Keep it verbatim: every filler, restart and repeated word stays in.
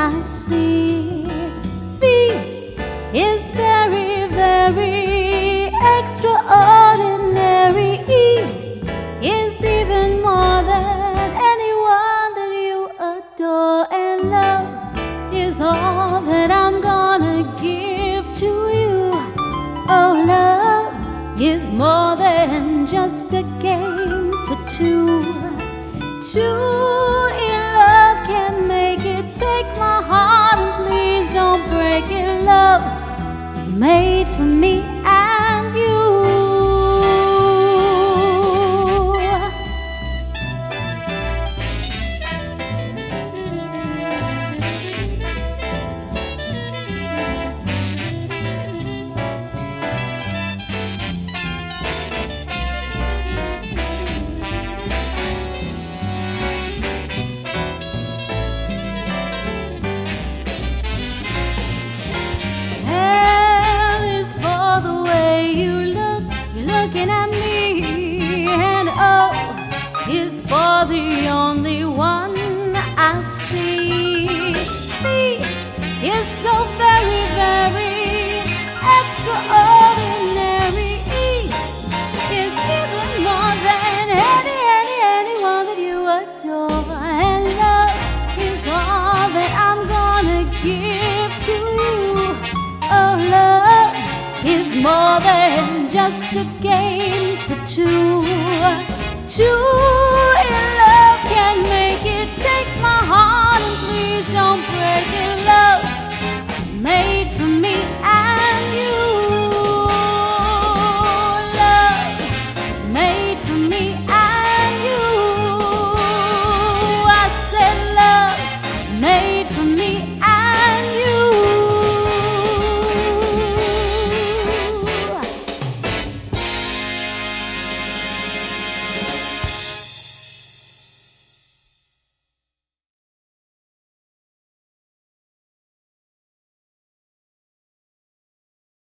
I see. B is very, very extraordinary. E is even more than anyone that you adore. And love is all that I'm gonna give to you. Oh, love is more than just a game for two. Two in love can make it. Take my heart and please don't break it. Love made for me and you. Looking at me, and O is for the only one I see. C is so very, very extraordinary. E is even more than any, any, anyone that you adore. And love is all that I'm gonna give to you. Oh, love is more than just a game for two. Two